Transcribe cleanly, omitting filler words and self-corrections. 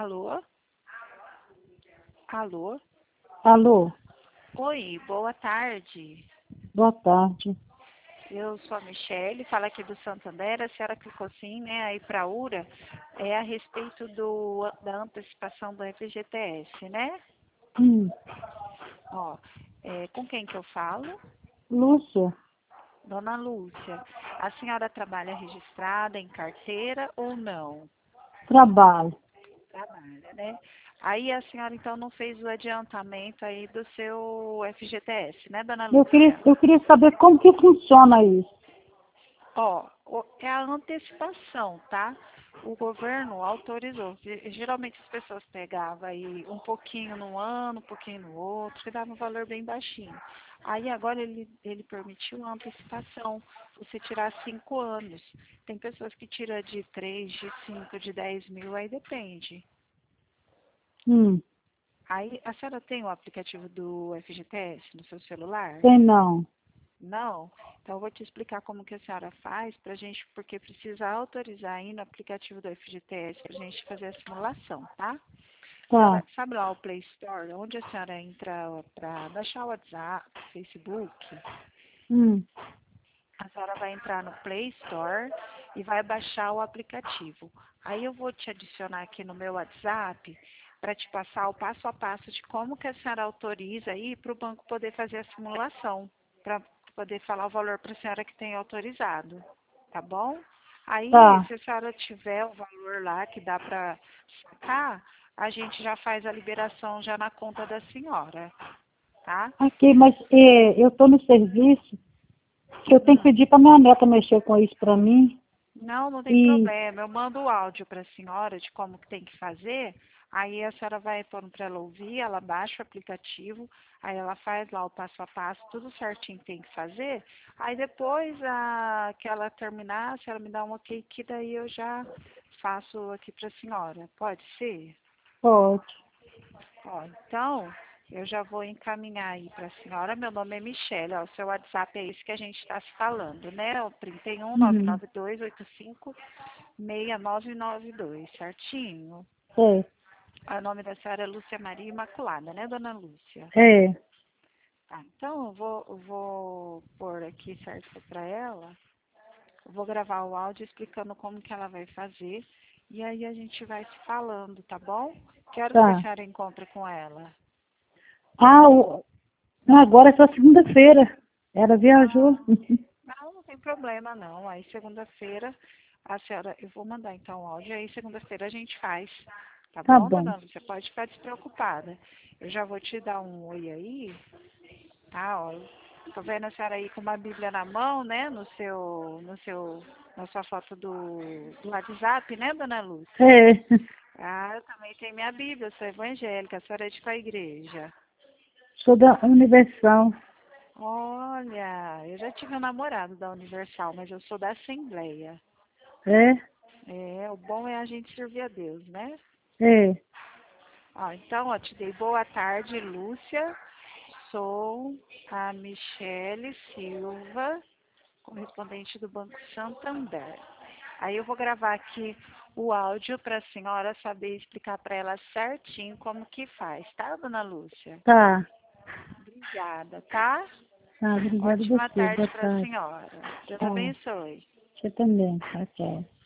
Alô? Alô? Alô, Oi, boa tarde. boa tarde. Eu sou a Michele, falo aqui do Santander. A senhora clicou sim, né, aí para a URA, é a respeito da antecipação do FGTS, né? Hum, Ó, com quem que eu falo? Lúcia, Dona Lúcia. A senhora trabalha registrada em carteira ou não? trabalho. Trabalha, né? Aí a senhora então não fez o adiantamento aí do seu FGTS, né, Dona Eu queria, Lúcia? eu queria saber como que funciona isso. Ó, é a antecipação, tá? O governo autorizou. Geralmente as pessoas pegavam aí um pouquinho no ano, um pouquinho no outro, e dava um valor bem baixinho. Aí agora ele permitiu a antecipação, você tirar 5 anos. Tem pessoas que tiram de 3, de 5, de 10 mil, aí depende. Hum, Aí a senhora tem o aplicativo do FGTS no seu celular? Tem não. Não? Então eu vou te explicar como que a senhora faz pra gente, porque precisa autorizar aí no aplicativo do FGTS pra gente fazer a simulação, tá? A Tá. senhora sabe lá o Play Store, onde a senhora entra para baixar o WhatsApp, Facebook? Hum, A senhora vai entrar no Play Store e vai baixar o aplicativo. Aí eu vou te adicionar aqui no meu WhatsApp para te passar o passo a passo de como que a senhora autoriza aí para o banco poder fazer a simulação, para poder falar o valor para a senhora que tem autorizado, tá bom? Aí, tá. se a senhora tiver o valor lá que dá para sacar, a gente já faz a liberação já na conta da senhora, tá? Aqui, mas eu tô no serviço, que eu tenho que Hum. pedir para minha neta mexer com isso para mim. Não, não tem E, problema. Eu mando o áudio para a senhora de como que tem que fazer. Aí a senhora vai pondo para ela ouvir, ela baixa o aplicativo, aí ela faz lá o passo a passo, tudo certinho que tem que fazer. Aí depois que ela terminar, a senhora me dá um ok, que daí eu já faço aqui para a senhora. Pode ser? pode. Ó, então, eu já vou encaminhar aí para a senhora. Meu nome é Michele, ó, o seu WhatsApp é esse que a gente está se falando, né? O 31 Uhum. 992 85 6992, certinho? É, O nome da senhora é Lúcia Maria Imaculada, né, dona Lúcia? é. Tá, então eu vou pôr aqui certo para ela. Eu vou gravar o áudio explicando como que ela vai fazer. E aí a gente vai se falando, tá bom? Que horas que a Tá. senhora encontra com ela? Ah, agora é só segunda-feira. Ela viajou. Não, não tem problema não. Aí segunda-feira a senhora, eu vou mandar então o áudio, aí segunda-feira a gente faz. Tá Tá bom, bom. dona Lúcia? Pode ficar despreocupada. Eu já vou te dar um oi aí, tá? Ó, tô vendo a senhora aí com uma Bíblia na mão, né? Na sua foto do WhatsApp, né, dona Lúcia? É, Ah, eu também tenho minha Bíblia, eu sou evangélica, a senhora é de qual igreja? sou da Universal. Olha, eu já tive um namorado da Universal, mas eu sou da Assembleia. É, É, o bom é a gente servir a Deus, né? é. Ó, então, ó, te dei boa tarde, Lúcia. Sou a Michele Silva, correspondente do Banco Santander. Aí eu vou gravar aqui o áudio para a senhora saber explicar para ela certinho como que faz, tá, dona Lúcia? Tá. Obrigada, tá? Tá, obrigada a Ótima você. tarde Boa para a tarde. senhora. Deus Tchau. abençoe. Você também. Tchau, tchau.